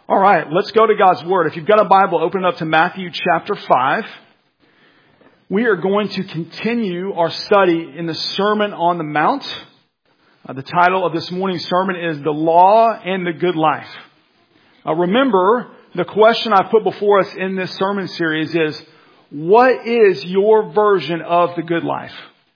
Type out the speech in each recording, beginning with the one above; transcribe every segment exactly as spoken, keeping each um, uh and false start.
All right, let's go to God's Word. If you've got a Bible, open it up to Matthew chapter five. We are going to continue our study in the Sermon on the Mount. Uh, the title of this morning's sermon is The Law and the Good Life. Uh, remember, the question I put before us in this sermon series is, what is your version of the good life?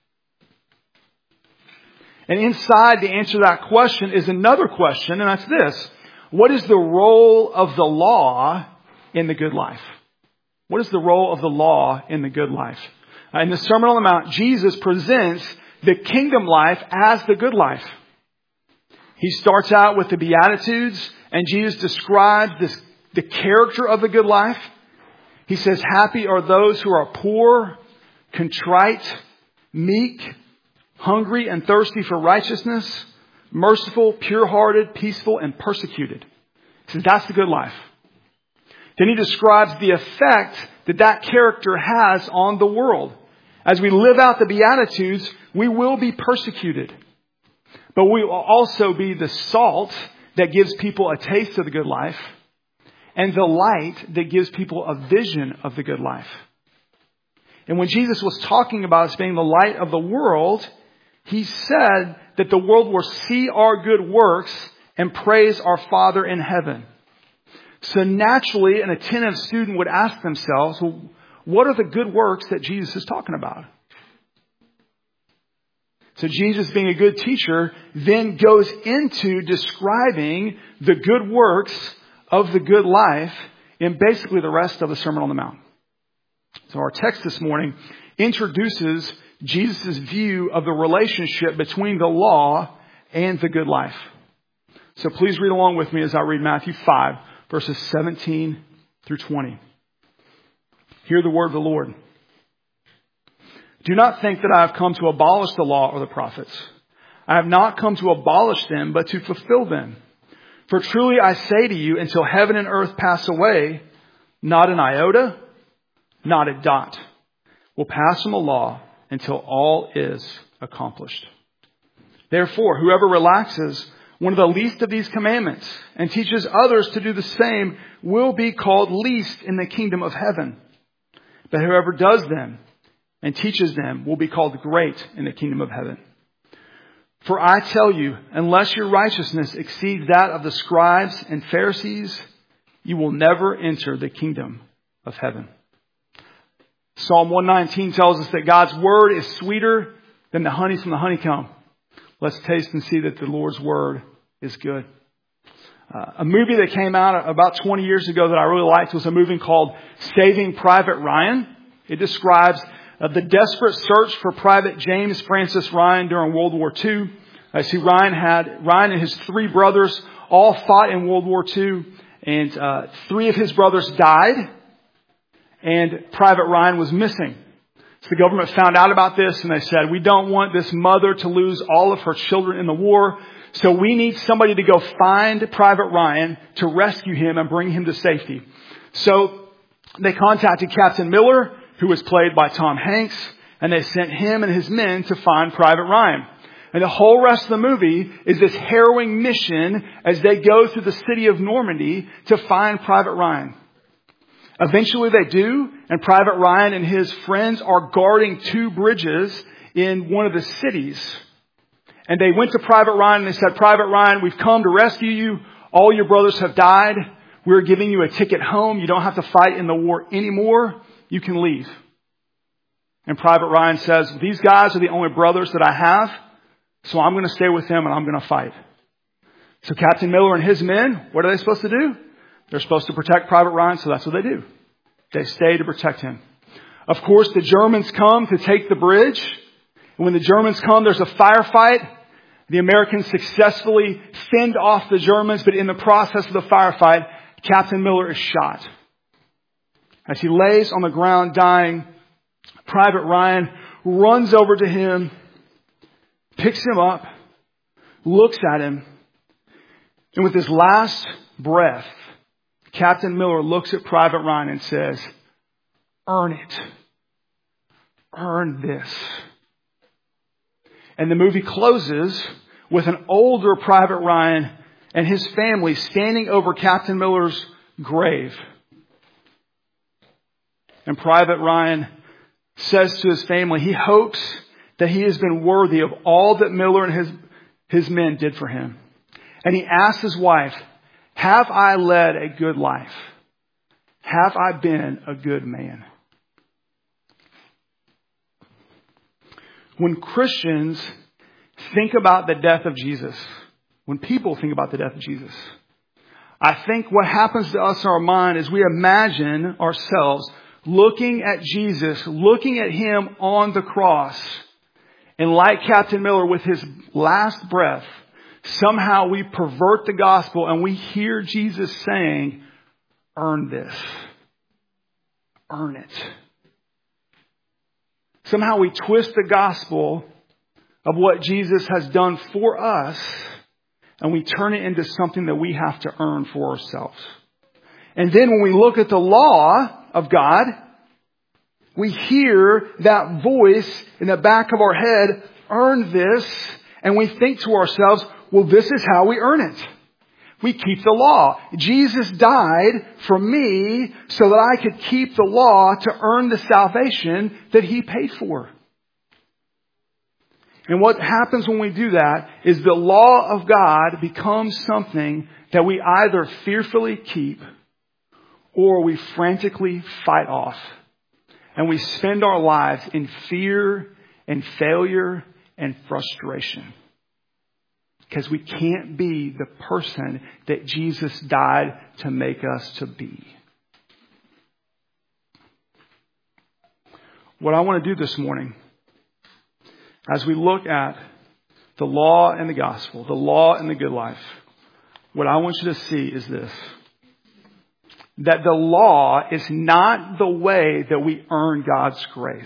And inside the answer to that question is another question, and that's this. What is the role of the law in the good life? What is the role of the law in the good life? Uh, in the Sermon on the Mount, Jesus presents the kingdom life as the good life. He starts out with the Beatitudes, and Jesus describes this, the character of the good life. He says, happy are those who are poor, contrite, meek, hungry and thirsty for righteousness, merciful, pure-hearted, peaceful, and persecuted. He says that's the good life. Then he describes the effect that that character has on the world. As we live out the Beatitudes, we will be persecuted. But we will also be the salt that gives people a taste of the good life and the light that gives people a vision of the good life. And when Jesus was talking about us being the light of the world, He said that the world will see our good works and praise our Father in heaven. So naturally, an attentive student would ask themselves, well, what are the good works that Jesus is talking about? So Jesus, being a good teacher, then goes into describing the good works of the good life in basically the rest of the Sermon on the Mount. So our text this morning introduces Jesus' view of the relationship between the law and the good life. So please read along with me as I read Matthew five, verses seventeen through twenty. Hear the word of the Lord. Do not think that I have come to abolish the law or the prophets. I have not come to abolish them, but to fulfill them. For truly I say to you, until heaven and earth pass away, not an iota, not a dot will pass from the law until all is accomplished. Therefore, whoever relaxes one of the least of these commandments and teaches others to do the same will be called least in the kingdom of heaven. But whoever does them and teaches them will be called great in the kingdom of heaven. For I tell you, unless your righteousness exceeds that of the scribes and Pharisees, you will never enter the kingdom of heaven. Psalm one nineteen tells us that God's word is sweeter than the honey from the honeycomb. Let's taste and see that the Lord's word is good. Uh, a movie that came out about twenty years ago that I really liked was a movie called Saving Private Ryan. It describes uh, the desperate search for Private James Francis Ryan during World War Two. I see Ryan had Ryan and his three brothers all fought in World War Two, and uh, three of his brothers died. And Private Ryan was missing. So the government found out about this and they said, we don't want this mother to lose all of her children in the war. So we need somebody to go find Private Ryan to rescue him and bring him to safety. So they contacted Captain Miller, who was played by Tom Hanks, and they sent him and his men to find Private Ryan. And the whole rest of the movie is this harrowing mission as they go through the city of Normandy to find Private Ryan. Eventually they do, and Private Ryan and his friends are guarding two bridges in one of the cities. And they went to Private Ryan and they said, Private Ryan, we've come to rescue you. All your brothers have died. We're giving you a ticket home. You don't have to fight in the war anymore. You can leave. And Private Ryan says, these guys are the only brothers that I have, so I'm going to stay with them and I'm going to fight. So Captain Miller and his men, what are they supposed to do? They're supposed to protect Private Ryan, so that's what they do. They stay to protect him. Of course, the Germans come to take the bridge. And when the Germans come, there's a firefight. The Americans successfully fend off the Germans, but in the process of the firefight, Captain Miller is shot. As he lays on the ground dying, Private Ryan runs over to him, picks him up, looks at him, and with his last breath, Captain Miller looks at Private Ryan and says, earn it. Earn this. And the movie closes with an older Private Ryan and his family standing over Captain Miller's grave. And Private Ryan says to his family, he hopes that he has been worthy of all that Miller and his, his men did for him. And he asks his wife, have I led a good life? Have I been a good man? When Christians think about the death of Jesus, when people think about the death of Jesus, I think what happens to us in our mind is we imagine ourselves looking at Jesus, looking at him on the cross, and like Captain Miller with his last breath, somehow we pervert the gospel and we hear Jesus saying, earn this. Earn it. Somehow we twist the gospel of what Jesus has done for us and we turn it into something that we have to earn for ourselves. And then when we look at the law of God, we hear that voice in the back of our head, earn this, and we think to ourselves, well, this is how we earn it. We keep the law. Jesus died for me so that I could keep the law to earn the salvation that he paid for. And what happens when we do that is the law of God becomes something that we either fearfully keep or we frantically fight off. And we spend our lives in fear and failure and frustration. Because we can't be the person that Jesus died to make us to be. What I want to do this morning, as we look at the law and the gospel, the law and the good life, what I want you to see is this. That the law is not the way that we earn God's grace.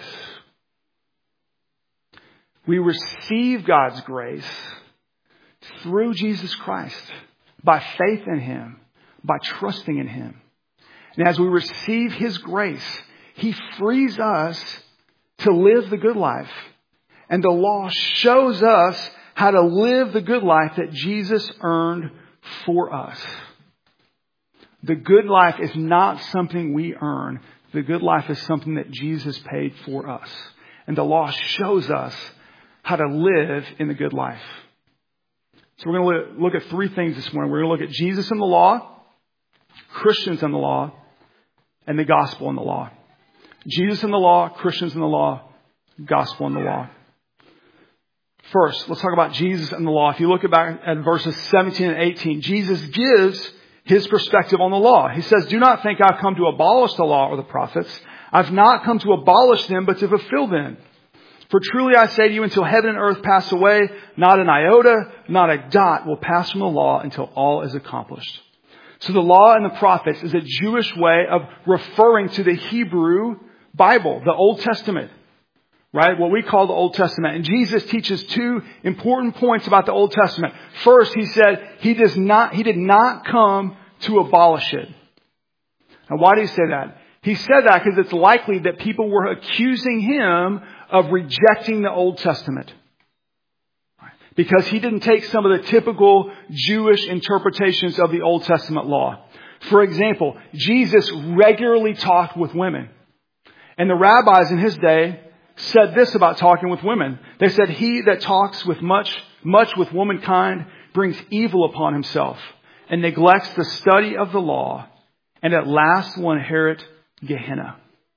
We receive God's grace through Jesus Christ, by faith in him, by trusting in him. And as we receive his grace, he frees us to live the good life. And the law shows us how to live the good life that Jesus earned for us. The good life is not something we earn. The good life is something that Jesus paid for us. And the law shows us how to live in the good life. So we're going to look at three things this morning. We're going to look at Jesus and the law, Christians and the law, and the gospel and the law. Jesus and the law, Christians and the law, gospel and the law. First, let's talk about Jesus and the law. If you look back at verses seventeen and eighteen, Jesus gives his perspective on the law. He says, do not think I've come to abolish the law or the prophets. I've not come to abolish them, but to fulfill them. For truly I say to you, until heaven and earth pass away, not an iota, not a dot will pass from the law until all is accomplished. So the law and the prophets is a Jewish way of referring to the Hebrew Bible, the Old Testament, right? What we call the Old Testament. And Jesus teaches two important points about the Old Testament. First, he said he does not, he did not come to abolish it. Now, why did he say that? He said that because it's likely that people were accusing him of rejecting the Old Testament. Because he didn't take some of the typical Jewish interpretations of the Old Testament law. For example, Jesus regularly talked with women. And the rabbis in his day said this about talking with women. They said, he that talks with much, much with womankind brings evil upon himself and neglects the study of the law, and at last will inherit Gehenna.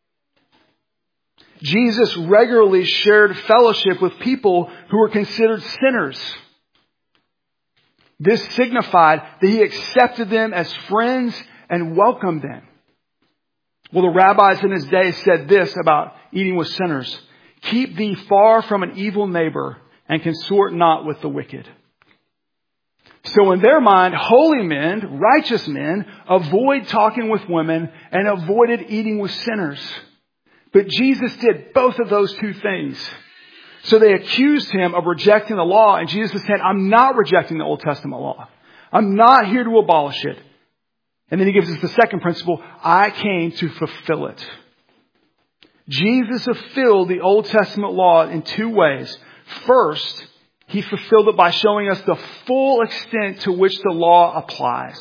Jesus regularly shared fellowship with people who were considered sinners. This signified that he accepted them as friends and welcomed them. Well, the rabbis in his day said this about eating with sinners. Keep thee far from an evil neighbor and consort not with the wicked. So in their mind, holy men, righteous men, avoid talking with women and avoided eating with sinners. But Jesus did both of those two things. So they accused him of rejecting the law. And Jesus said, I'm not rejecting the Old Testament law. I'm not here to abolish it. And then he gives us the second principle. I came to fulfill it. Jesus fulfilled the Old Testament law in two ways. First, He fulfilled it by showing us the full extent to which the law applies.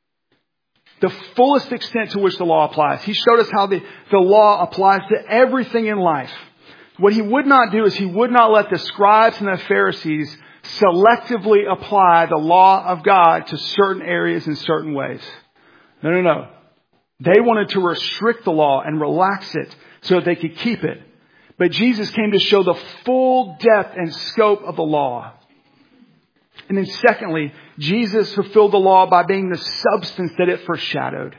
The fullest extent to which the law applies. He showed us how the, the law applies to everything in life. What he would not do is he would not let the scribes and the Pharisees selectively apply the law of God to certain areas in certain ways. No, no, no. They wanted to restrict the law and relax it so that they could keep it. But Jesus came to show the full depth and scope of the law. And then secondly, Jesus fulfilled the law by being the substance that it foreshadowed.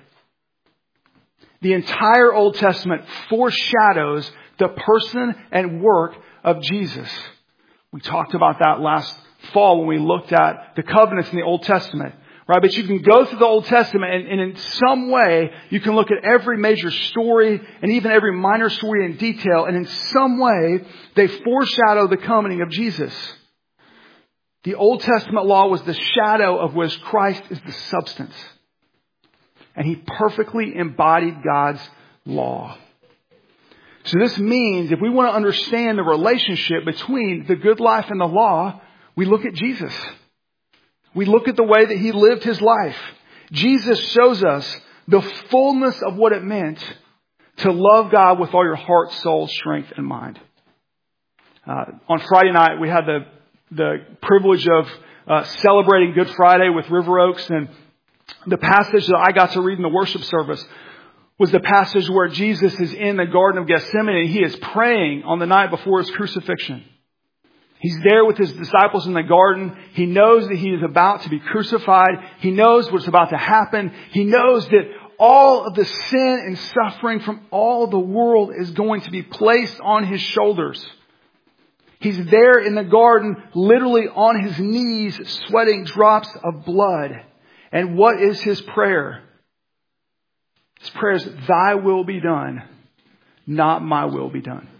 The entire Old Testament foreshadows the person and work of Jesus. We talked about that last fall when we looked at the covenants in the Old Testament. Right? But you can go through the Old Testament and, and in some way you can look at every major story and even every minor story in detail. And in some way they foreshadow the coming of Jesus. The Old Testament law was the shadow of which Christ is the substance. And he perfectly embodied God's law. So this means if we want to understand the relationship between the good life and the law, we look at Jesus. We look at the way that he lived his life. Jesus shows us the fullness of what it meant to love God with all your heart, soul, strength, and mind. Uh, on Friday night, we had the the privilege of uh, celebrating Good Friday with River Oaks, and the passage that I got to read in the worship service was the passage where Jesus is in the Garden of Gethsemane and he is praying on the night before his crucifixion. He's there with his disciples in the garden. He knows that he is about to be crucified. He knows what's about to happen. He knows that all of the sin and suffering from all the world is going to be placed on his shoulders. He's there in the garden, literally on his knees, sweating drops of blood. And what is his prayer? His prayer is, thy will be done, not my will be done.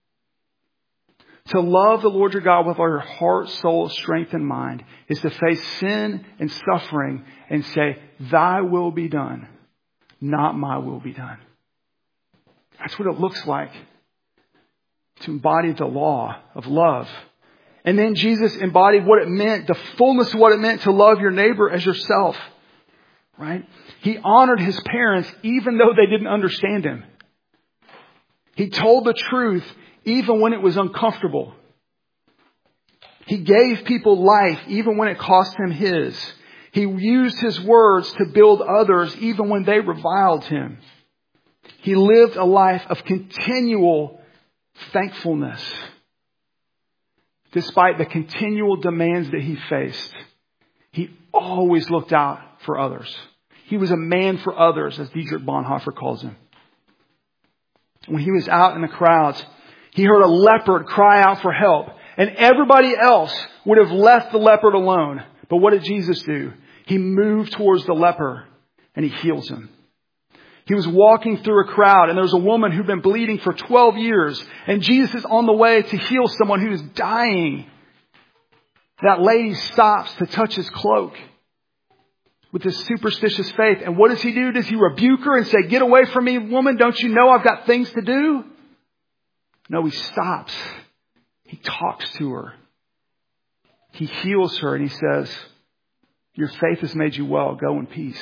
To love the Lord your God with all your heart, soul, strength, and mind is to face sin and suffering and say, thy will be done, not my will be done. That's what it looks like to embody the law of love. And then Jesus embodied what it meant, the fullness of what it meant to love your neighbor as yourself. Right? He honored his parents even though they didn't understand him. He told the truth even when it was uncomfortable. He gave people life even when it cost him his. He used his words to build others even when they reviled him. He lived a life of continual thankfulness despite the continual demands that he faced. He always looked out for others. He was a man for others, as Dietrich Bonhoeffer calls him. When he was out in the crowds, he heard a leopard cry out for help. And everybody else would have left the leopard alone. But what did Jesus do? He moved towards the leper and he heals him. He was walking through a crowd and there was a woman who'd been bleeding for twelve years. And Jesus is on the way to heal someone who is dying. That lady stops to touch his cloak with his superstitious faith. And what does he do? Does he rebuke her and say, get away from me, woman? Don't you know I've got things to do? No, he stops. He talks to her. He heals her and he says, your faith has made you well. Go in peace.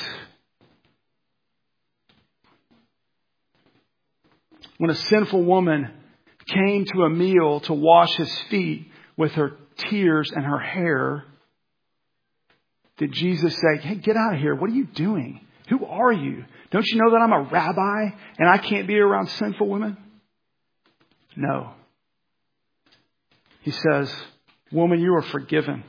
When a sinful woman came to a meal to wash his feet with her tears and her hair, did Jesus say, hey, get out of here. What are you doing? Who are you? Don't you know that I'm a rabbi and I can't be around sinful women? No. He says, woman, you are forgiven.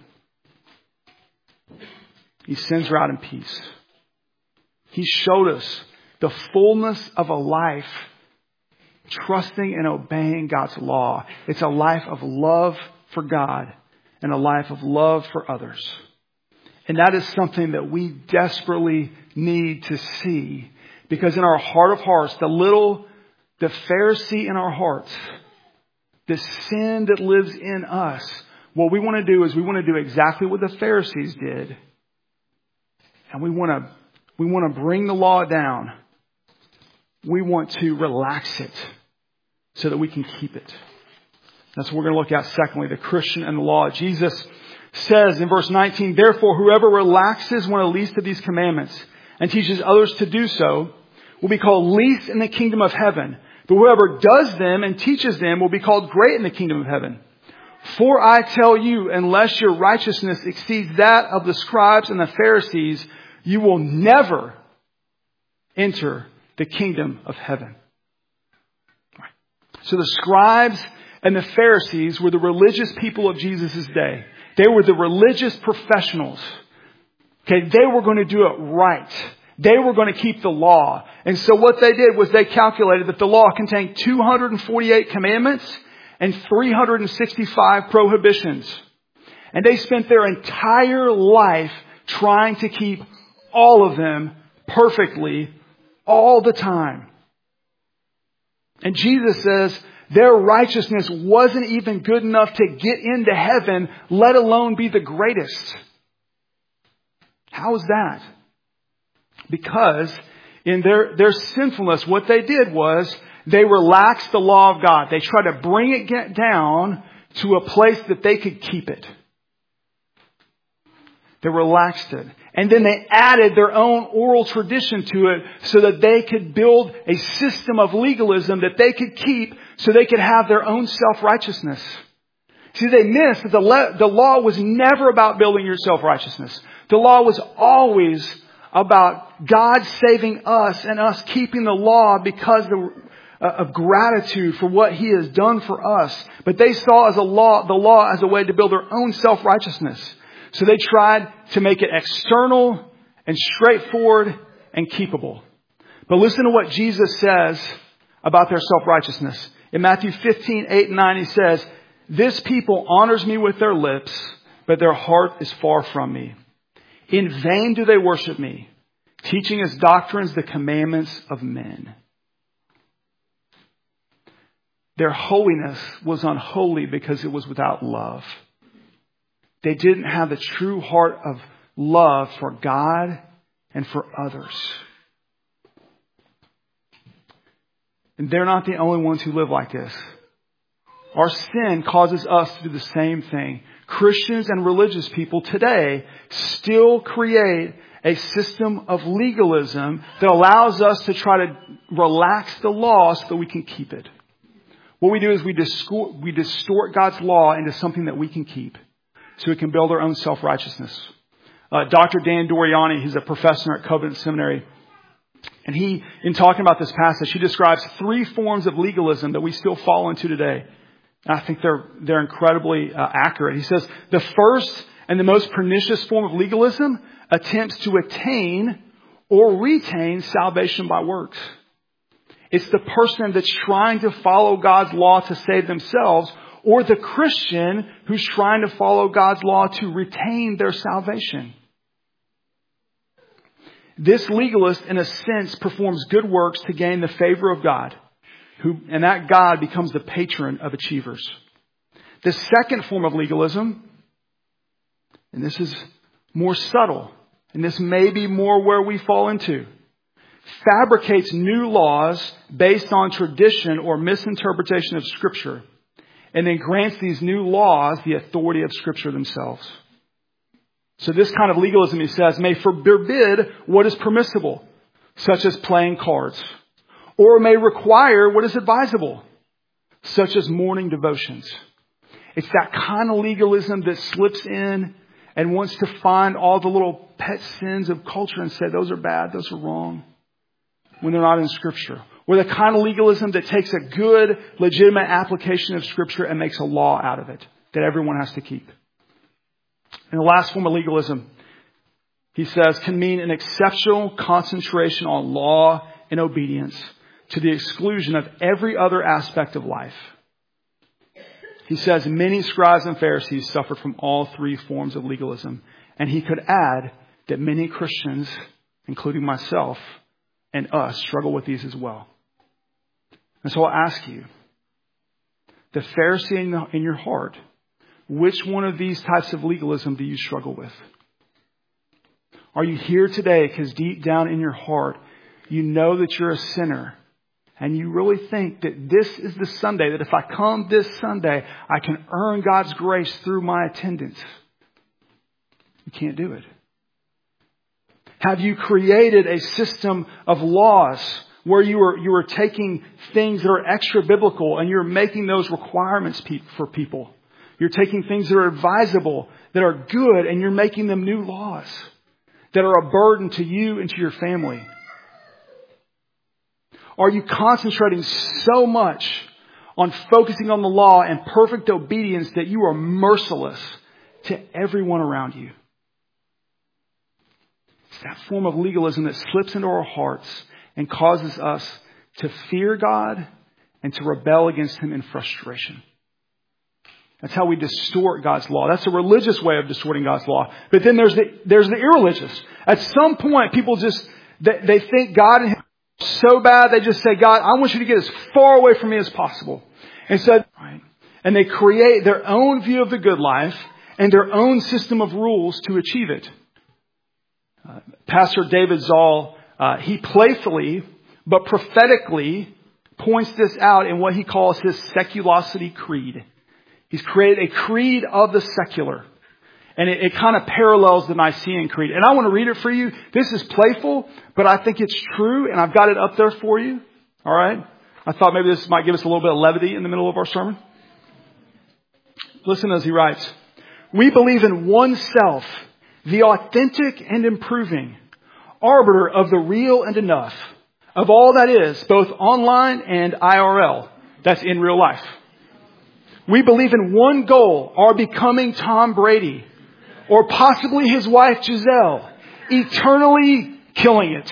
He sends her out in peace. He showed us the fullness of a life trusting and obeying God's law. It's a life of love for God and a life of love for others. And that is something that we desperately need to see, because in our heart of hearts, the little, the Pharisee in our hearts, the sin that lives in us, what we want to do is we want to do exactly what the Pharisees did. And we want to, we want to bring the law down. We want to relax it so that we can keep it. That's what we're going to look at secondly, the Christian and the law. Jesus says in verse nineteen, therefore whoever relaxes one of the least of these commandments and teaches others to do so will be called least in the kingdom of heaven. But whoever does them and teaches them will be called great in the kingdom of heaven. For I tell you, unless your righteousness exceeds that of the scribes and the Pharisees, you will never enter the kingdom of heaven. So the scribes and the Pharisees were the religious people of Jesus' day. They were the religious professionals. Okay, they were going to do it right. They were going to keep the law. And so what they did was they calculated that the law contained two hundred forty-eight commandments and three hundred sixty-five prohibitions. And they spent their entire life trying to keep all of them perfectly all the time. And Jesus says their righteousness wasn't even good enough to get into heaven, let alone be the greatest. How is that? Because in their, their sinfulness, what they did was they relaxed the law of God. They tried to bring it get down to a place that they could keep it. They relaxed it. And then they added their own oral tradition to it so that they could build a system of legalism that they could keep so they could have their own self-righteousness. See, they missed that the, le- the law was never about building your self-righteousness. The law was always about God saving us and us keeping the law because of, uh, of gratitude for what He has done for us. But they saw as a law, the law as a way to build their own self-righteousness. So they tried to make it external and straightforward and keepable. But listen to what Jesus says about their self-righteousness. In Matthew fifteen, eight and nine, He says, this people honors me with their lips, but their heart is far from me. In vain do they worship me, teaching as doctrines the commandments of men. Their holiness was unholy because it was without love. They didn't have the true heart of love for God and for others. And they're not the only ones who live like this. Our sin causes us to do the same thing. Christians and religious people today still create a system of legalism that allows us to try to relax the law so that we can keep it. What we do is we distort, we distort God's law into something that we can keep so we can build our own self-righteousness. Uh, Doctor Dan Doriani, he's a professor at Covenant Seminary. And he, in talking about this passage, he describes three forms of legalism that we still fall into today. And I think they're, they're incredibly uh, accurate. He says, the first and the most pernicious form of legalism attempts to attain or retain salvation by works. It's the person that's trying to follow God's law to save themselves, or the Christian who's trying to follow God's law to retain their salvation. This legalist, in a sense, performs good works to gain the favor of God, who, and that God becomes the patron of achievers. The second form of legalism, and this is more subtle, and this may be more where we fall into, fabricates new laws based on tradition or misinterpretation of Scripture, and then grants these new laws the authority of Scripture themselves. So this kind of legalism, he says, may forbid what is permissible, such as playing cards, or may require what is advisable, such as morning devotions. It's that kind of legalism that slips in and wants to find all the little pet sins of culture and say, those are bad, those are wrong, when they're not in Scripture. Or the kind of legalism that takes a good, legitimate application of Scripture and makes a law out of it that everyone has to keep. And the last form of legalism, he says, can mean an exceptional concentration on law and obedience to the exclusion of every other aspect of life. He says many scribes and Pharisees suffered from all three forms of legalism. And he could add that many Christians, including myself and us, struggle with these as well. And so I'll ask you, the Pharisee in, the, in your heart, which one of these types of legalism do you struggle with? Are you here today because deep down in your heart, you know that you're a sinner and you really think that this is the Sunday, that if I come this Sunday, I can earn God's grace through my attendance. You can't do it. Have you created a system of laws where you are, you are taking things that are extra biblical and you're making those requirements pe- for people? You're taking things that are advisable, that are good, and you're making them new laws that are a burden to you and to your family. Are you concentrating so much on focusing on the law and perfect obedience that you are merciless to everyone around you? It's that form of legalism that slips into our hearts and causes us to fear God and to rebel against Him in frustration. That's how we distort God's law. That's a religious way of distorting God's law. But then there's the, there's the irreligious. At some point, people just, they, they think God and Him are so bad, they just say, God, I want you to get as far away from me as possible. And so, right, and they create their own view of the good life and their own system of rules to achieve it. Uh, Pastor David Zoll, uh, he playfully but prophetically points this out in what he calls his seculosity creed. He's created a creed of the secular. And it, it kind of parallels the Nicene Creed. And I want to read it for you. This is playful, but I think it's true. And I've got it up there for you. All right. I thought maybe this might give us a little bit of levity in the middle of our sermon. Listen as he writes. We believe in one self, the authentic and improving, arbiter of the real and enough, of all that is, both online and I R L. That's in real life. We believe in one goal, our becoming Tom Brady, or possibly his wife Giselle, eternally killing it.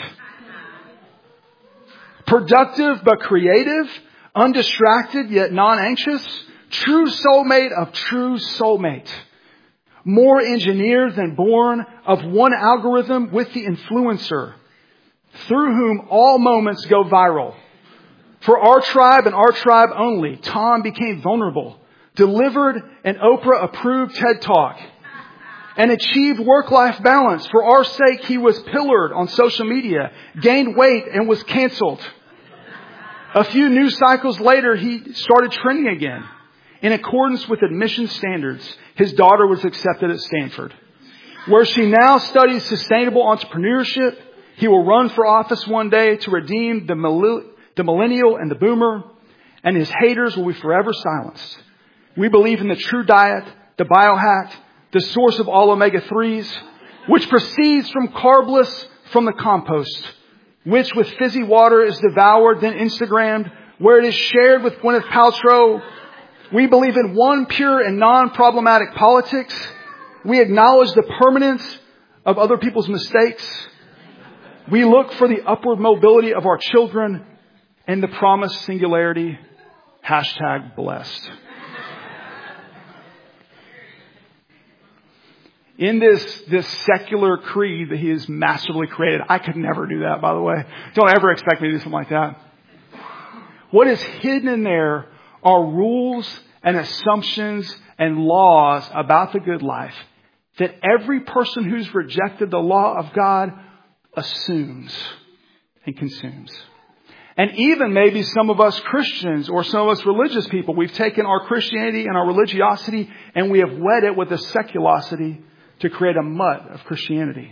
Productive but creative, undistracted yet non-anxious, true soulmate of true soulmate. More engineered than born, of one algorithm with the influencer, through whom all moments go viral. For our tribe and our tribe only, Tom became vulnerable, delivered an Oprah-approved TED Talk, and achieved work-life balance. For our sake, he was pillared on social media, gained weight, and was canceled. A few news cycles later, he started trending again. In accordance with admission standards, his daughter was accepted at Stanford, where she now studies sustainable entrepreneurship. He will run for office one day to redeem the millennial and the boomer, and his haters will be forever silenced. We believe in the true diet, the biohack, the source of all omega threes, which proceeds from carbless from the compost, which with fizzy water is devoured, then Instagrammed, where it is shared with Gwyneth Paltrow. We believe in one pure and non-problematic politics. We acknowledge the permanence of other people's mistakes. We look for the upward mobility of our children and the promised singularity. Hashtag blessed. In this, this secular creed that he has masterfully created. I could never do that, by the way. Don't ever expect me to do something like that. What is hidden in there are rules and assumptions and laws about the good life that every person who's rejected the law of God assumes and consumes. And even maybe some of us Christians or some of us religious people, we've taken our Christianity and our religiosity and we have wed it with a seculosity to create a mutt of Christianity.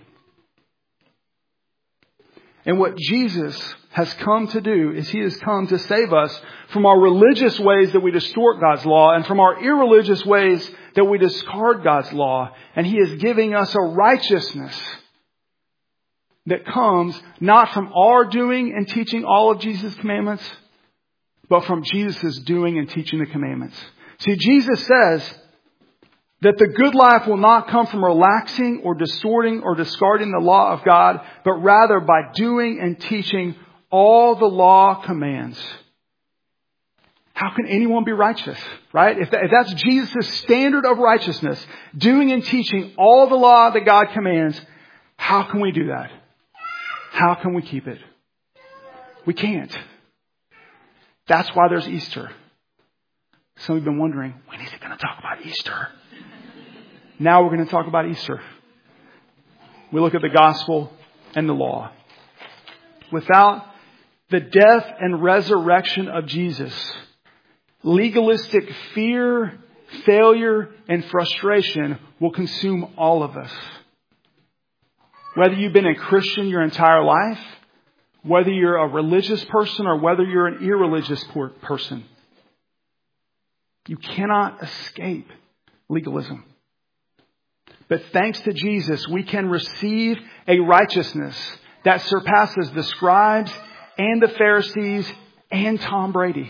And what Jesus has come to do is he has come to save us from our religious ways that we distort God's law and from our irreligious ways that we discard God's law. And he is giving us a righteousness that comes not from our doing and teaching all of Jesus' commandments, but from Jesus' doing and teaching the commandments. See, Jesus says that the good life will not come from relaxing or distorting or discarding the law of God, but rather by doing and teaching all the law commands. How can anyone be righteous, right? If, that, if that's Jesus' standard of righteousness, doing and teaching all the law that God commands, how can we do that? How can we keep it? We can't. That's why there's Easter. Some have been wondering, when is he going to talk about Easter? Now we're going to talk about Easter. We look at the gospel and the law. Without the death and resurrection of Jesus, legalistic fear, failure, and frustration will consume all of us. Whether you've been a Christian your entire life, whether you're a religious person or whether you're an irreligious person, you cannot escape legalism. But thanks to Jesus, we can receive a righteousness that surpasses the scribes and the Pharisees and Tom Brady.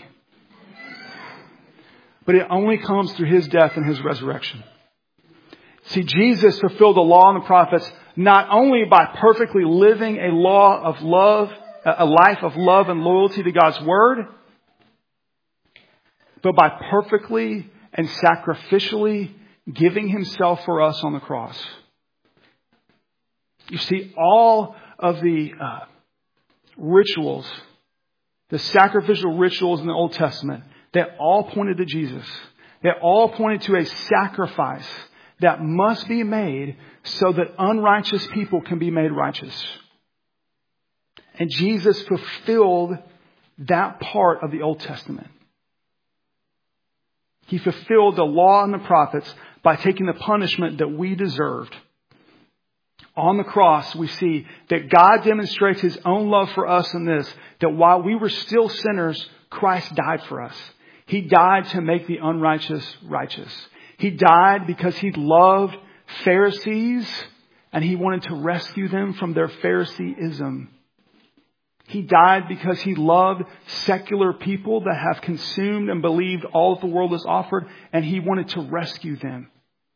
But it only comes through His death and His resurrection. See, Jesus fulfilled the law and the prophets not only by perfectly living a law of love, a life of love and loyalty to God's Word, but by perfectly and sacrificially giving Himself for us on the cross. You see, all of the uh, rituals, the sacrificial rituals in the Old Testament, they all pointed to Jesus. They all pointed to a sacrifice that must be made so that unrighteous people can be made righteous. And Jesus fulfilled that part of the Old Testament. He fulfilled the law and the prophets by taking the punishment that we deserved. On the cross, we see that God demonstrates His own love for us in this, that while we were still sinners, Christ died for us. He died to make the unrighteous righteous. He died because He loved Pharisees and He wanted to rescue them from their Phariseeism. He died because He loved secular people that have consumed and believed all that the world has offered, and He wanted to rescue them.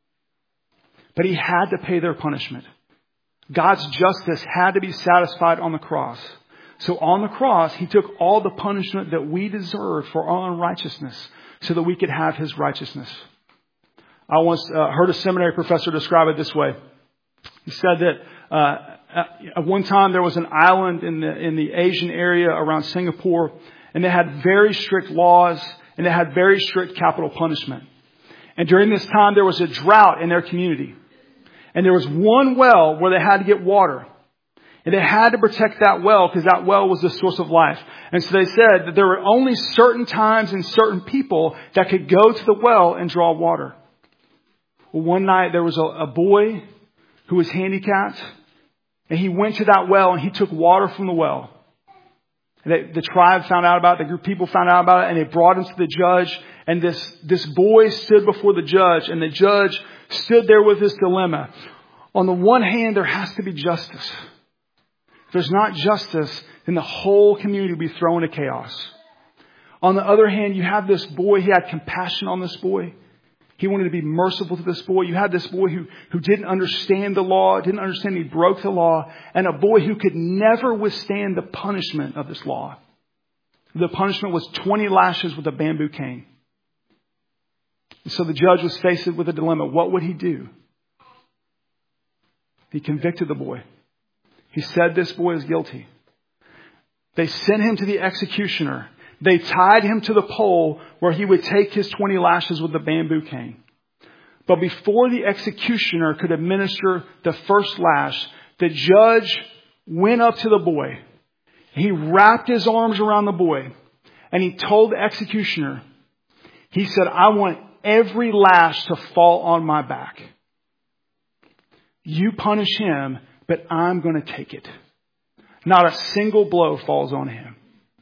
But He had to pay their punishment. God's justice had to be satisfied on the cross. So on the cross, He took all the punishment that we deserved for our unrighteousness so that we could have His righteousness. I once uh, heard a seminary professor describe it this way. He said that uh, at one time there was an island in the in the Asian area around Singapore, and they had very strict laws and they had very strict capital punishment. And during this time there was a drought in their community. And there was one well where they had to get water. And they had to protect that well because that well was the source of life. And so they said that there were only certain times and certain people that could go to the well and draw water. Well, one night there was a, a boy who was handicapped. And he went to that well and he took water from the well. And they, the tribe found out about it. The group of people found out about it. And they brought him to the judge. And this, this boy stood before the judge. And the judge stood there with this dilemma. On the one hand, there has to be justice. If there's not justice, then the whole community will be thrown into chaos. On the other hand, you have this boy. He had compassion on this boy. He wanted to be merciful to this boy. You had this boy who, who didn't understand the law, didn't understand he broke the law, and a boy who could never withstand the punishment of this law. The punishment was twenty lashes with a bamboo cane. And so the judge was faced with a dilemma. What would he do? He convicted the boy. He said this boy is guilty. They sent him to the executioner. They tied him to the pole where he would take his twenty lashes with the bamboo cane. But before the executioner could administer the first lash, the judge went up to the boy. He wrapped his arms around the boy and he told the executioner, he said, I want every lash to fall on my back. You punish him, but I'm going to take it. Not a single blow falls on him.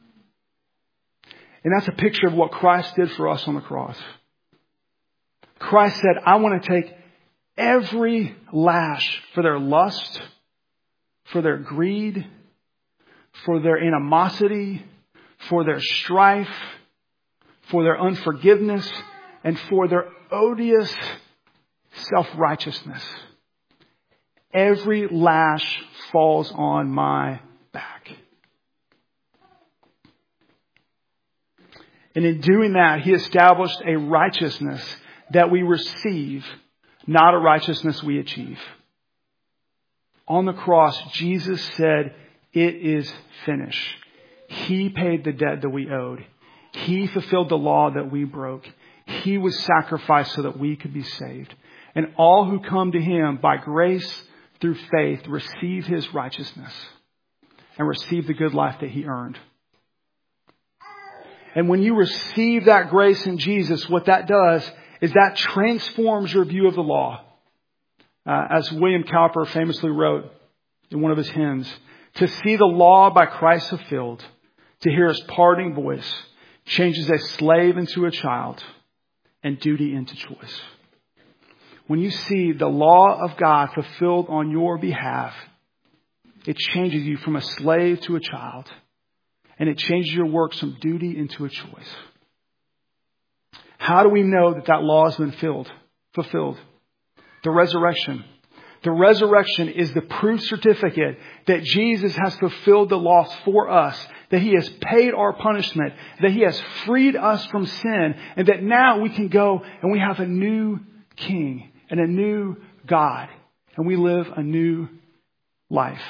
And that's a picture of what Christ did for us on the cross. Christ said, I want to take every lash for their lust, for their greed, for their animosity, for their strife, for their unforgiveness, and for their odious self-righteousness. Every lash falls on my back. And in doing that, He established a righteousness that we receive, not a righteousness we achieve. On the cross, Jesus said, it is finished. He paid the debt that we owed. He fulfilled the law that we broke. He was sacrificed so that we could be saved. And all who come to Him by grace through faith receive His righteousness and receive the good life that He earned. And when you receive that grace in Jesus, what that does is that transforms your view of the law. Uh, as William Cowper famously wrote in one of his hymns, to see the law by Christ fulfilled, to hear his parting voice, changes a slave into a child and duty into choice. When you see the law of God fulfilled on your behalf, it changes you from a slave to a child. And it changes your works from duty into a choice. How do we know that that law has been filled, fulfilled? The resurrection. The resurrection is the proof certificate that Jesus has fulfilled the law for us, that He has paid our punishment, that He has freed us from sin, and that now we can go and we have a new King and a new God, and we live a new life.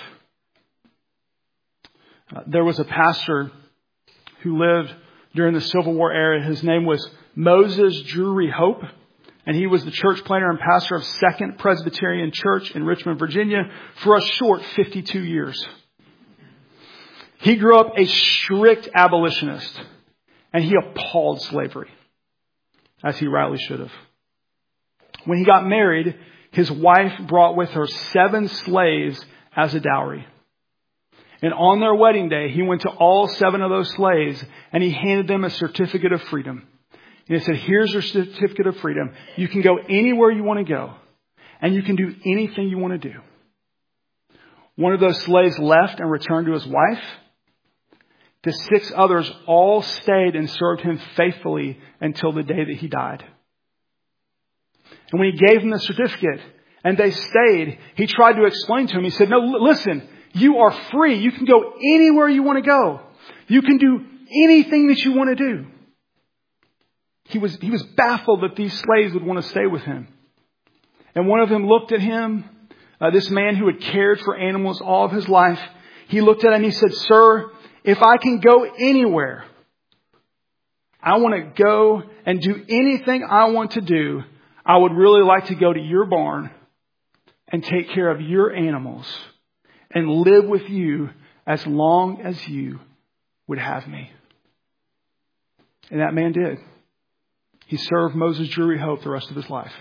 Uh, there was a pastor who lived during the Civil War era. His name was Moses Drury Hope. And he was the church planter and pastor of Second Presbyterian Church in Richmond, Virginia for a short fifty-two years. He grew up a strict abolitionist. And he appalled slavery, as he rightly should have. When he got married, his wife brought with her seven slaves as a dowry. And on their wedding day, he went to all seven of those slaves and he handed them a certificate of freedom. And he said, here's your certificate of freedom. You can go anywhere you want to go. And you can do anything you want to do. One of those slaves left and returned to his wife. The six others all stayed and served him faithfully until the day that he died. And when he gave them the certificate and they stayed, he tried to explain to him. He said, no, listen, you are free. You can go anywhere you want to go. You can do anything that you want to do. He was, he was baffled that these slaves would want to stay with him. And one of them looked at him, uh, this man who had cared for animals all of his life. He looked at him and he said, sir, if I can go anywhere, I want to go and do anything I want to do. I would really like to go to your barn and take care of your animals and live with you as long as you would have me. And that man did. He served Moses Drury Hope the rest of his life.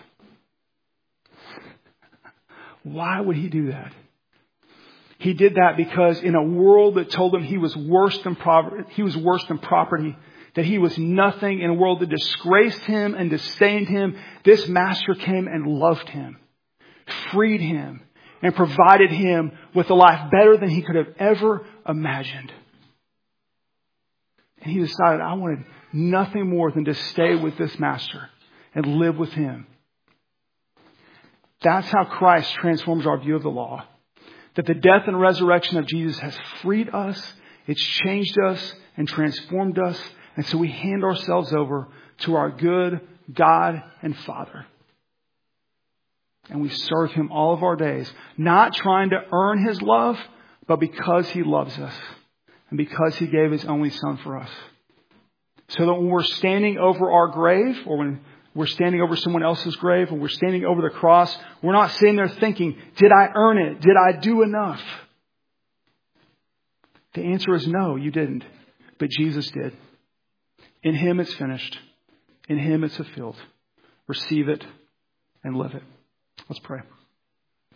Why would he do that? He did that because in a world that told him he was worse than property, he was worse than property, that he was nothing, in a world that disgraced him and disdained him, this master came and loved him, freed him, and provided him with a life better than he could have ever imagined. And he decided, I wanted nothing more than to stay with this master and live with him. That's how Christ transforms our view of the law. That the death and resurrection of Jesus has freed us, it's changed us and transformed us. And so we hand ourselves over to our good God and Father. And we serve Him all of our days, not trying to earn His love, but because He loves us and because He gave His only Son for us. So that when we're standing over our grave, or when we're standing over someone else's grave, or we're standing over the cross, we're not sitting there thinking, did I earn it? Did I do enough? The answer is no, you didn't. But Jesus did. In Him it's finished. In Him it's fulfilled. Receive it and live it. Let's pray.